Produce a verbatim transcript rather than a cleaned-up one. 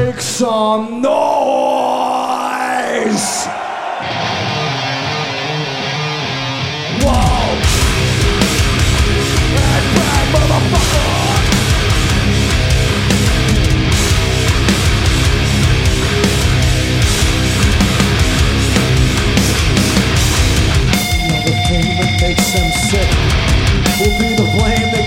make some noise! Whoa! Bang, bang, motherfucker! The thing that makes them sick will be the blame